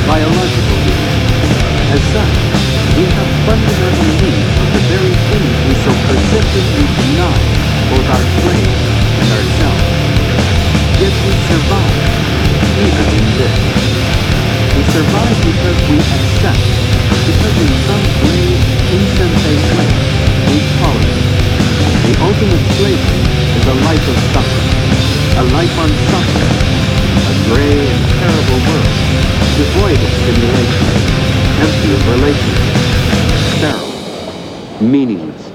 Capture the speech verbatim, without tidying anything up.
biological needs. As such, we have fundamental needs of the very things we so persistently deny, both our slaves and ourselves. Yet we survive, even in this. We survive because we accept, because in some brave, insensate way, we tolerate. The ultimate slavery is a life of suffering, a life on suffering, a gray and terrible world, devoid of stimulation, empty of relationships, sterile, meaningless.